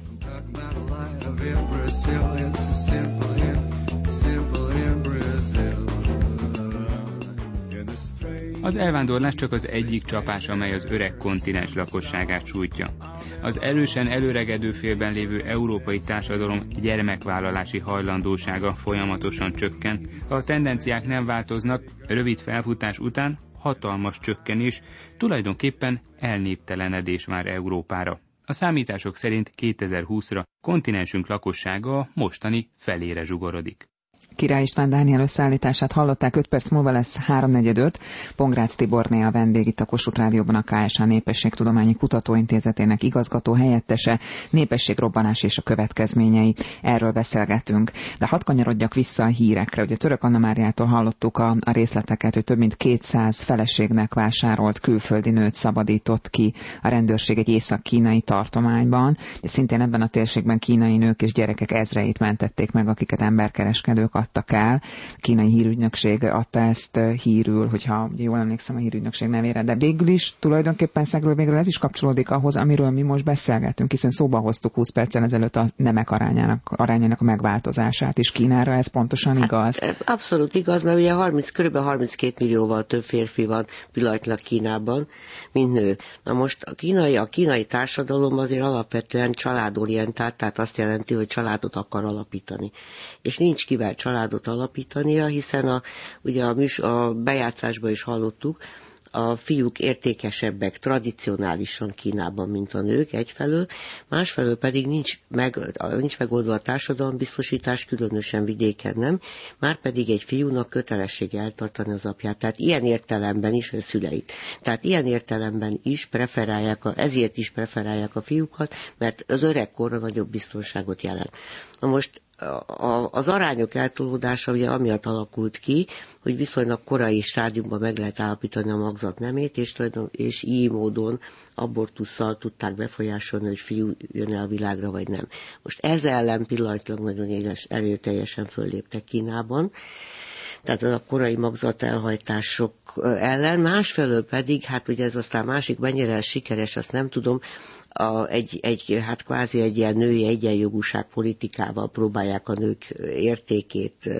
Az elvándorlás csak az egyik csapás, amely az öreg kontinens lakosságát sújtja. Az erősen előregedő félben lévő európai társadalom gyermekvállalási hajlandósága folyamatosan csökken. Ha a tendenciák nem változnak, rövid felfutás után hatalmas csökkenés, tulajdonképpen elnéptelenedés vár Európára. A számítások szerint kétezer-húszra kontinensünk lakossága mostani felére zsugorodik. Király István Dániel összeállítását hallották, öt perc múlva lesz háromnegyed öt. Pongrácz Tiborné a vendég itt a Kossuth Rádióban, a ká es há Népességtudományi Kutatóintézetének igazgató helyettese, népességrobbanás és a következményei. Erről beszélgetünk. De hadd kanyarodjak vissza a hírekre. Ugye Török Anna Máriától hallottuk a, a részleteket, hogy több mint kétszáz feleségnek vásárolt külföldi nőt szabadított ki a rendőrség egy észak-kínai tartományban. De szintén ebben a térségben kínai nők és gyerekek ezreit mentették meg, akiket emberkereskedők adtak el. A kínai hírügynökség adta ezt hírül, hogyha jól emlékszem a hírügynökség nevére, de végül is tulajdonképpen szegről végül ez is kapcsolódik ahhoz, amiről mi most beszélgetünk, hiszen szóba hoztuk húsz perccel ezelőtt a nemek arányának, arányának a megváltozását, és Kínára ez pontosan igaz? Hát, abszolút igaz, mert ugye harminc, kb. harminckét millióval több férfi van pillanatnyilag Kínában, mint nő. Na most a kínai, a kínai társadalom azért alapvetően családorientált, tehát azt jelenti, hogy családot akar alapítani. És nincs kivel családot alapítania, hiszen a, ugye a, műs, a bejátszásban is hallottuk, a fiúk értékesebbek tradicionálisan Kínában, mint a nők egyfelől, másfelől pedig nincs, meg, nincs megoldva a társadalombiztosítás, különösen vidéken nem, márpedig egy fiúnak kötelessége eltartani az apját. Tehát ilyen értelemben is, a szüleit. Tehát ilyen értelemben is preferálják, a, ezért is preferálják a fiúkat, mert az öregkorra nagyobb biztonságot jelent. Na most az arányok eltolódása ugye amiatt alakult ki, hogy viszonylag korai stádiumban meg lehet állapítani a magzat nemét, és, és így módon abortusszal tudták befolyásolni, hogy fiú jön el a világra, vagy nem. Most ez ellen pillanatilag nagyon éles, erőteljesen fölléptek Kínában, tehát a korai magzat elhajtások ellen, másfelől pedig, hát ugye ez aztán másik, mennyire sikeres, azt nem tudom, A, egy, egy, hát kvázi egy ilyen női egyenjogúság politikával próbálják a nők értékét,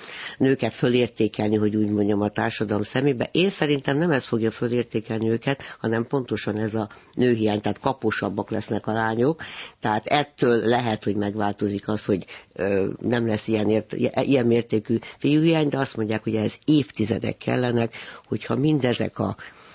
nőket fölértékelni, hogy úgy mondjam, a társadalom szemébe. Én szerintem nem ez fogja fölértékelni őket, hanem pontosan ez a nőhiány, tehát kaposabbak lesznek a lányok, tehát ettől lehet, hogy megváltozik az, hogy ö, nem lesz ilyen, ért, ilyen mértékű fiúhiány, de azt mondják, hogy ez évtizedek kellenek, hogyha mindezek a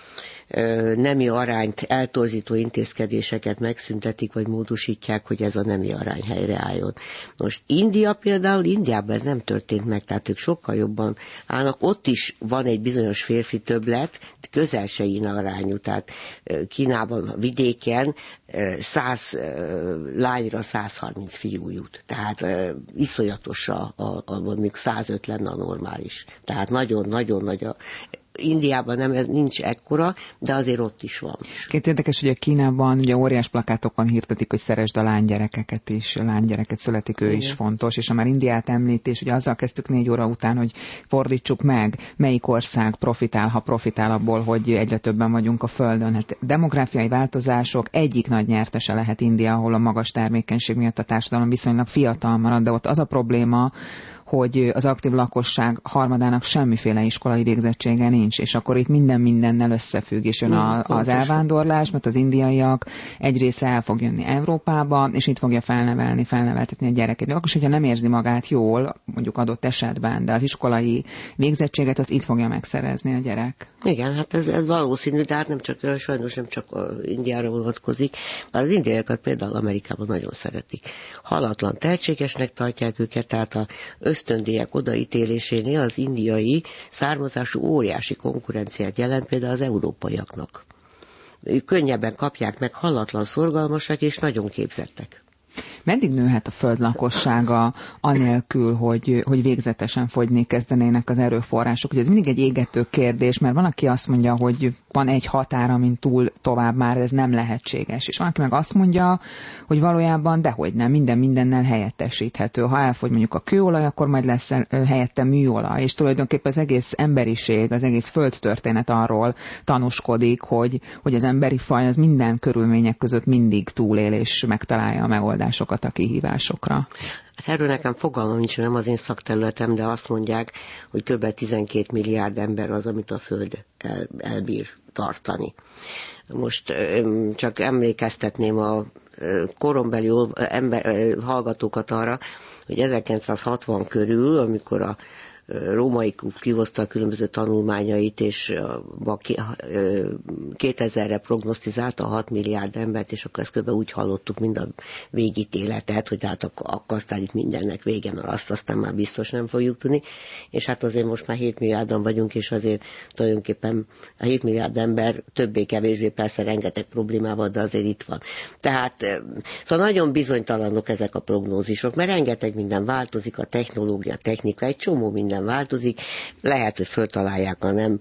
nemi arányt eltorzító intézkedéseket megszüntetik, vagy módosítják, hogy ez a nemi arány helyreálljon. Most India például, Indiában ez nem történt meg, tehát ők sokkal jobban állnak. Ott is van egy bizonyos férfi többlet, közel se ilyen arányú, tehát Kínában, vidéken száz lányra száz harminc fiú jut. Tehát iszonyatos a, a, a mondjuk százöt lenne a normális. Tehát nagyon-nagyon nagy a Indiában nem, ez nincs ekkora, de azért ott is van. Két érdekes, hogy a Kínában ugye óriás plakátokon hirdetik, hogy szeresd a lánygyerekeket is, lánygyereket születik, ő igen. is fontos, és ha már Indiát említés, ugye azzal kezdtük négy óra után, hogy fordítsuk meg, melyik ország profitál, ha profitál abból, hogy egyre többen vagyunk a Földön. Hát demográfiai változások egyik nagy nyertese lehet India, ahol a magas termékenység miatt a társadalom viszonylag fiatal marad, de ott az a probléma, hogy az aktív lakosság harmadának semmiféle iskolai végzettsége nincs, és akkor itt minden mindennel összefügg, és jön a, az elvándorlás, mert az indiaiak egy része el fog jönni Európába, és itt fogja felnevelni, felneveltetni a gyerekét. Még akkor is, hogyha nem érzi magát jól, mondjuk adott esetben, de az iskolai végzettséget azt itt fogja megszerezni a gyerek. Igen, hát ez, ez valószínű, de hát nem csak, sajnos nem csak Indiára vonatkozik, bár az indiaiakat például Amerikában nagyon szeretik. Halatlan tehetségesnek tartják őket, tehát a ösztöndíjak odaítélésénél az indiai származású óriási konkurenciát jelent például az európaiaknak. Ők könnyebben kapják meg, halatlan szorgalmasak és nagyon képzettek. Meddig nőhet a föld lakossága anélkül, hogy, hogy végzetesen fogyni kezdenének az erőforrások? Ugye ez mindig egy égető kérdés, mert van, aki azt mondja, hogy van egy határ, amin túl tovább már ez nem lehetséges. És van, aki meg azt mondja, hogy valójában dehogy nem, minden mindennel helyettesíthető. Ha elfogy mondjuk a kőolaj, akkor majd lesz helyette műolaj. És tulajdonképpen az egész emberiség, az egész földtörténet arról tanúskodik, hogy, hogy az emberi faj az minden körülmények között mindig túlél és megtalálja a megoldásokat a kihívásokra. Hát erről nekem fogalmam nincs, nem az én szakterületem, de azt mondják, hogy kb. tizenkét milliárd ember az, amit a Föld el, elbír tartani. Most csak emlékeztetném a korombeli ember, hallgatókat arra, hogy ezerkilencszázhatvan körül, amikor a Római Klub kihozta a különböző tanulmányait, és kétezerre prognosztizálta a hat milliárd embert, és akkor ezt kb. Úgy hallottuk, mind a végítéletet, hogy hát akkor aztán itt mindennek vége, mert azt aztán már biztos nem fogjuk tudni. És hát azért most már hét milliárdan vagyunk, és azért tulajdonképpen a hét milliárd ember többé-kevésbé persze rengeteg problémával, de azért itt van. Tehát szóval nagyon bizonytalanok ezek a prognózisok, mert rengeteg minden változik, a technológia, a technika, egy csomó minden változik, lehet, hogy föltalálják a nem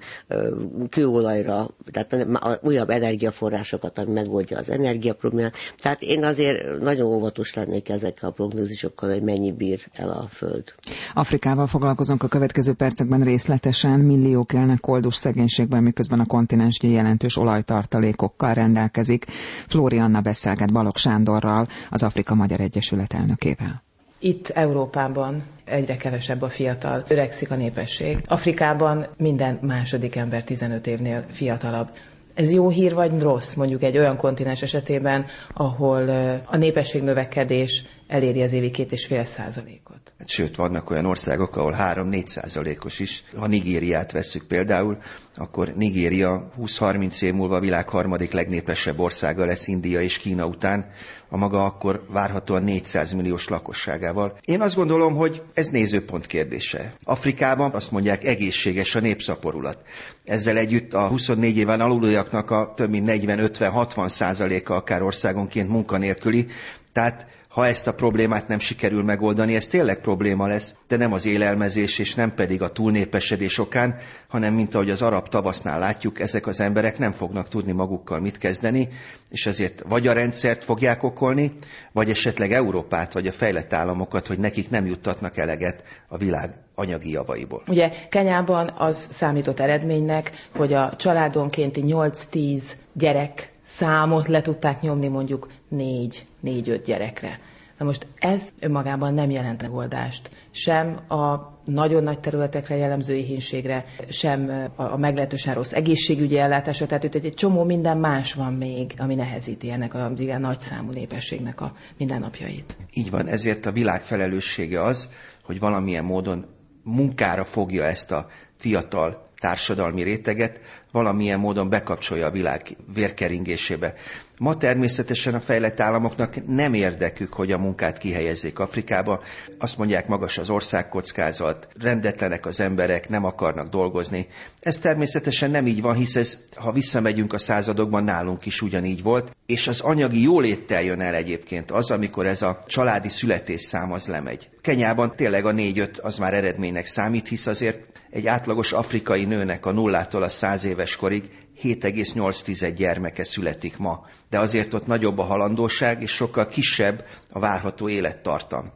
kőolajra, tehát a újabb energiaforrásokat, ami megoldja az energiaproblémát. Tehát én azért nagyon óvatos lennék ezekkel a prognózisokkal, hogy mennyi bír el a Föld. Afrikával foglalkozunk a következő percekben részletesen. Milliók élnek koldus szegénységben, miközben a kontinens jelentős olajtartalékokkal rendelkezik. Flóri Anna beszélget Balogh Sándorral, az Afrika Magyar Egyesület elnökével. Itt Európában egyre kevesebb a fiatal, öregszik a népesség. Afrikában minden második ember tizenöt évnél fiatalabb. Ez jó hír vagy rossz, mondjuk egy olyan kontinens esetében, ahol a népesség növekedés eléri az évi két és fél százalékot? Sőt, vannak olyan országok, ahol három-négy százalékos is. Ha Nigériát vesszük például, akkor Nigéria húsz-harminc év múlva a világ harmadik legnépesebb országa lesz India és Kína után, a maga akkor várhatóan négyszáz milliós lakosságával. Én azt gondolom, hogy ez nézőpont kérdése. Afrikában azt mondják, egészséges a népszaporulat. Ezzel együtt a huszonnégy éven aluliaknak a több mint negyven-ötven-hatvan százaléka akár országonként munkanélküli, tehát ha ezt a problémát nem sikerül megoldani, ez tényleg probléma lesz, de nem az élelmezés és nem pedig a túlnépesedés okán, hanem mint ahogy az arab tavasznál látjuk, ezek az emberek nem fognak tudni magukkal mit kezdeni, és ezért vagy a rendszert fogják okolni, vagy esetleg Európát, vagy a fejlett államokat, hogy nekik nem juttatnak eleget a világ anyagi javaiból. Ugye Kenyában az számított eredménynek, hogy a családonkénti nyolc-tíz gyerek számot le tudták nyomni mondjuk négy, négy-öt gyerekre. Na most ez önmagában nem jelent megoldást, sem a nagyon nagy területekre jellemző éhínségre, sem a meglehetősen rossz egészségügyi ellátásra, tehát itt egy csomó minden más van még, ami nehezíti ennek a igen nagy számú népességnek a mindennapjait. Így van, ezért a világ felelőssége az, hogy valamilyen módon munkára fogja ezt a fiatal társadalmi réteget, valamilyen módon bekapcsolja a világ vérkeringésébe. Ma természetesen a fejlett államoknak nem érdekük, hogy a munkát kihelyezzék Afrikába. Azt mondják, magas az országkockázat, rendetlenek az emberek, nem akarnak dolgozni. Ez természetesen nem így van, hisz ez, ha visszamegyünk a századokban, nálunk is ugyanígy volt. És az anyagi jóléttel jön el egyébként az, amikor ez a családi születésszám az lemegy. Kenyában tényleg a négy-öt az már eredménynek számít, hisz azért egy átlagos afrikai nőnek a nullától a száz éves korig hét egész nyolc gyermeke születik ma. De azért ott nagyobb a halandóság, és sokkal kisebb a várható élettartam.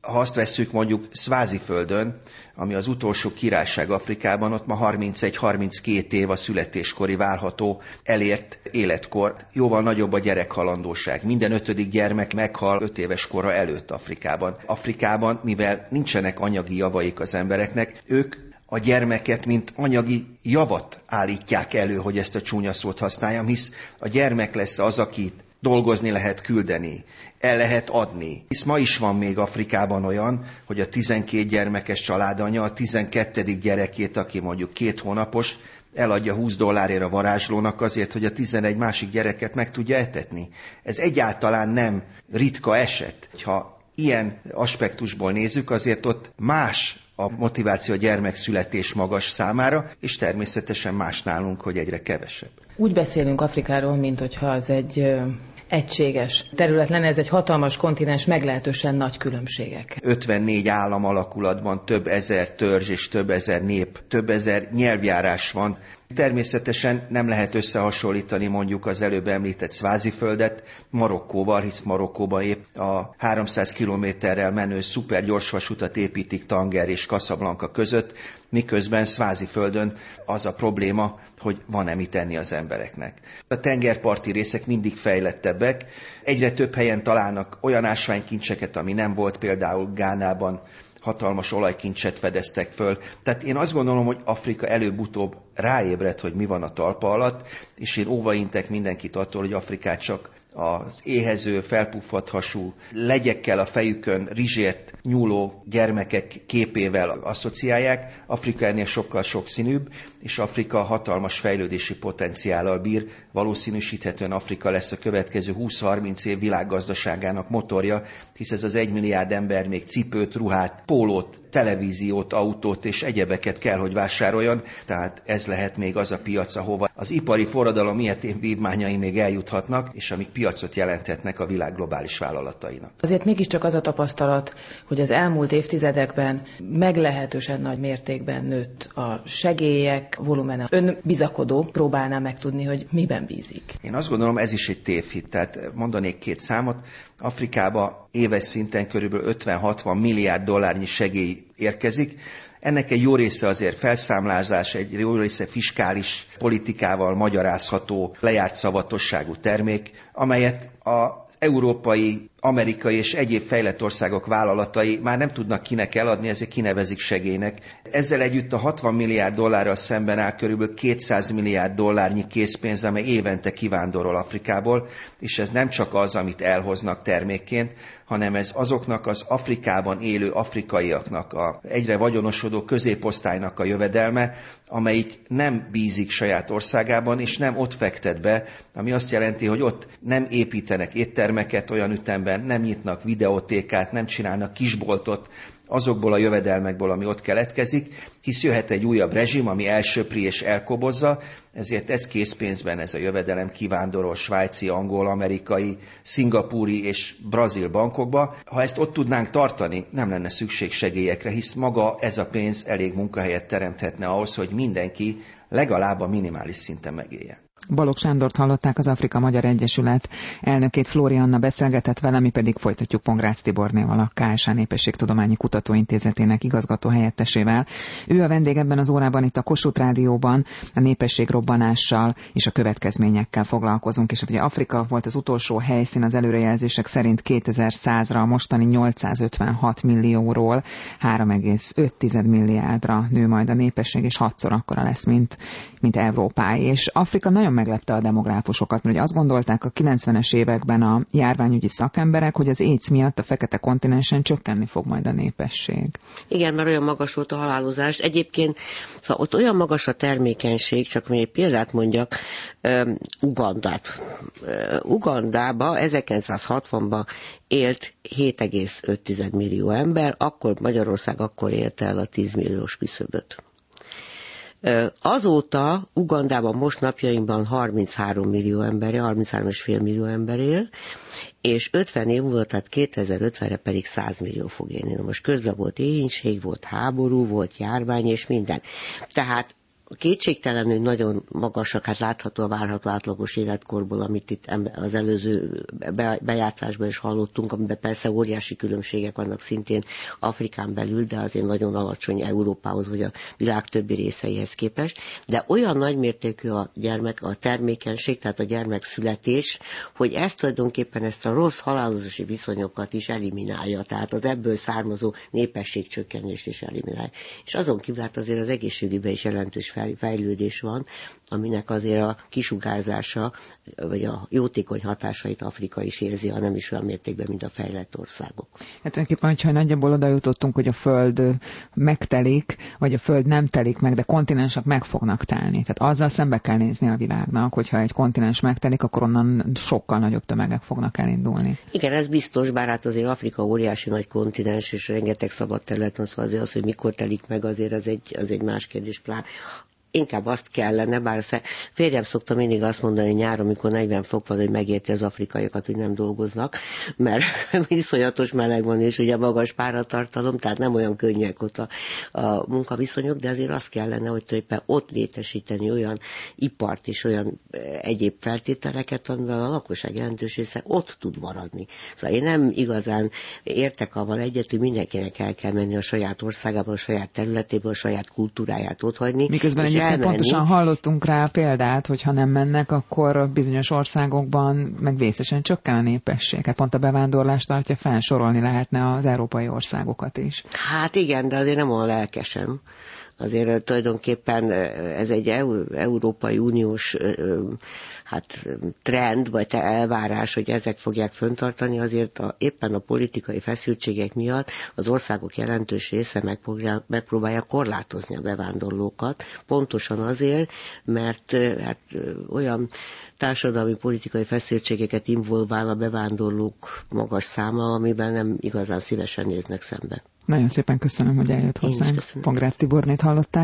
Ha azt vesszük mondjuk Sváziföldön, ami az utolsó királyság Afrikában, ott ma harmincegy-harminckét év a születéskori várható elért életkor. Jóval nagyobb a gyerekhalandóság. Minden ötödik gyermek meghal öt éves kora előtt Afrikában. Afrikában, mivel nincsenek anyagi javaik az embereknek, ők a gyermeket, mint anyagi javat állítják elő, hogy ezt a csúnya szót használjam, hisz a gyermek lesz az, akit dolgozni lehet küldeni, el lehet adni. Hisz ma is van még Afrikában olyan, hogy a tizenkét gyermekes családanya a tizenkettedik gyerekét, aki mondjuk két hónapos, eladja húsz dollárért a varázslónak azért, hogy a tizenegy másik gyereket meg tudja etetni. Ez egyáltalán nem ritka eset. Ha ilyen aspektusból nézzük, azért ott más a motiváció a gyermekszületés magas számára, és természetesen más nálunk, hogy egyre kevesebb. Úgy beszélünk Afrikáról, mint hogyha az egy ö, egységes terület lenne, ez egy hatalmas kontinens, meglehetősen nagy különbségek. ötvennégy állam alakulatban több ezer törzs és több ezer nép, több ezer nyelvjárás van. Természetesen nem lehet összehasonlítani mondjuk az előbb említett Sváziföldet Marokkóval, hisz Marokkóban épp a háromszáz kilométerrel menő szuper gyorsvasutat építik Tanger és Casablanca között, miközben Sváziföldön az a probléma, hogy van-e mit enni az embereknek. A tengerparti részek mindig fejlettebbek, egyre több helyen találnak olyan ásványkincseket, ami nem volt, például Gánában hatalmas olajkincset fedeztek föl. Tehát én azt gondolom, hogy Afrika előbb-utóbb ráébred, hogy mi van a talpa alatt, és én óvaintek mindenkit attól, hogy Afrikát csak az éhező, felpuffadt hasú, legyekkel a fejükön rizsért nyúló gyermekek képével asszociálják. Afrika ennél sokkal sokszínűbb, és Afrika hatalmas fejlődési potenciállal bír. Valószínűsíthetően Afrika lesz a következő húsz-harminc év világgazdaságának motorja, hisz ez az egymilliárd ember még cipőt, ruhát, pólót, televíziót, autót és egyebeket kell, hogy vásároljon. Tehát ez lehet még az a piac, ahova az ipari forradalom ilyetén vívmányai még eljuthatnak, és amik piacot jelenthetnek a világ globális vállalatainak. Azért mégiscsak az a tapasztalat, hogy az elmúlt évtizedekben meglehetősen nagy mértékben nőtt a segélyek volumene. Ön bizakodó, próbálná megtudni, hogy miben bízik. Én azt gondolom, ez is egy tévhit. Tehát mondanék két számot. Afrikába éves szinten körülbelül ötven-hatvan milliárd dollárnyi segély érkezik. Ennek egy jó része azért felszámlázás, egy jó része fiskális politikával magyarázható, lejárt szavatosságú termék, amelyet az európai, amerikai és egyéb fejlett országok vállalatai már nem tudnak kinek eladni, ezért kinevezik segélynek. Ezzel együtt a hatvan milliárd dollárral szemben áll körülbelül kétszáz milliárd dollárnyi készpénz, amely évente kivándorol Afrikából, és ez nem csak az, amit elhoznak termékként, hanem ez azoknak az Afrikában élő afrikaiaknak, a egyre vagyonosodó középosztálynak a jövedelme, amelyik nem bízik saját országában, és nem ott fektet be, ami azt jelenti, hogy ott nem építenek éttermeket olyan ütemben, nem nyitnak videótékát, nem csinálnak kisboltot, azokból a jövedelmekből, ami ott keletkezik, hisz jöhet egy újabb rezsim, ami elsöpri és elkobozza, ezért ez készpénzben, ez a jövedelem kivándorol svájci, angol, amerikai, szingapúri és brazil bankokba. Ha ezt ott tudnánk tartani, nem lenne szükség segélyekre, hisz maga ez a pénz elég munkahelyet teremthetne ahhoz, hogy mindenki legalább a minimális szinten megéljen. Balogh Sándort hallották, az Afrika Magyar Egyesület elnökét, Flóri Anna beszélgetett vele, mi pedig folytatjuk Pongrácz Tibornéval, a ká es há Népességtudományi Kutatóintézetének igazgató helyettesével. Ő a vendég ebben az órában itt a Kossuth Rádióban, a népességrobbanással és a következményekkel foglalkozunk, és hát ugye Afrika volt az utolsó helyszín, az előrejelzések szerint kétezer-százra a mostani nyolcszázötvenhat millióról három egész öt milliárdra nő majd a népesség, és hatszor akkora lesz, mint, mint Európáé. És Afrika nagyon meglepte a demográfusokat, mert ugye azt gondolták a kilencvenes években a járványügyi szakemberek, hogy az AIDS miatt a fekete kontinensen csökkenni fog majd a népesség. Igen, mert olyan magas volt a halálozás. Egyébként szóval ott olyan magas a termékenység, csak még egy példát mondjak, um, Ugandát. Uh, Ugandába ezerkilencszázhatvanban élt hét egész öt millió ember, akkor Magyarország akkor élte el a tíz milliós küszöböt. Azóta Ugandában most napjainkban harminchárom millió ember, harminchárom egész öt millió ember él, és ötven év múlva, tehát kétezer-ötvenre pedig száz millió fog élni. Most közben volt éhínség, volt háború, volt járvány és minden. Tehát kétségtelenül nagyon magasak, hát látható a várható átlagos életkorból, amit itt az előző bejátszásban is hallottunk, amiben persze óriási különbségek vannak szintén Afrikán belül, de azért nagyon alacsony Európához, vagy a világ többi részeihez képest. De olyan nagymértékű a gyermek, a termékenység, tehát a gyermekszületés, hogy ezt tulajdonképpen ezt a rossz halálozási viszonyokat is eliminálja, tehát az ebből származó népességcsökkenést is eliminálja. És azon kívül hát azért az egészségügyben is jelentős fejlődés van, aminek azért a kisugárzása, vagy a jótékony hatásait Afrika is érzi, ha nem is olyan mértékben, mint a fejlett országok. Hát tulajdonképpen, hogyha nagyjából oda jutottunk, hogy a Föld megtelik, vagy a Föld nem telik meg, de kontinensek meg fognak telni. Tehát azzal szembe kell nézni a világnak, hogyha egy kontinens megtelik, akkor onnan sokkal nagyobb tömegek fognak elindulni. Igen, ez biztos, bár hát azért Afrika óriási nagy kontinens, és rengeteg szabad terület van, szóval azért az, hogy mikor telik meg, azért az egy, az egy más kérdés. Plán. Inkább azt kellene, bár a férjem szokta mindig azt mondani nyáron, amikor negyven fok van, hogy megérti az afrikaiakat, hogy nem dolgoznak, mert iszonyatos meleg van, és ugye magas páratartalom, tehát nem olyan könnyek ott a, a munkaviszonyok, de azért azt kellene, hogy tulajdonképpen ott létesíteni olyan ipart és olyan egyéb feltételeket, amivel a lakosság jelentős része ott tud maradni. Szóval én nem igazán értek avval egyet, hogy mindenkinek el kell menni a saját országába, a saját területéből, a saját kultúráját otthagyni. Miközben egyébként pontosan hallottunk rá példát, hogy ha nem mennek, akkor bizonyos országokban meg vészesen csökken a népesség. Hát pont a bevándorlás tartja fenn, sorolni lehetne az európai országokat is. Hát igen, de azért nem olyan lelkesen. Azért tulajdonképpen ez egy Európai Uniós hát, trend, vagy elvárás, hogy ezek fogják fenntartani, azért a, éppen a politikai feszültségek miatt az országok jelentős része megpróbálja, megpróbálja korlátozni a bevándorlókat, pontosan azért, mert hát, olyan társadalmi politikai feszültségeket involvál a bevándorlók magas száma, amiben nem igazán szívesen néznek szembe. Nagyon szépen köszönöm, hogy eljött hozzánk. Pongrácz Tibornét hallották.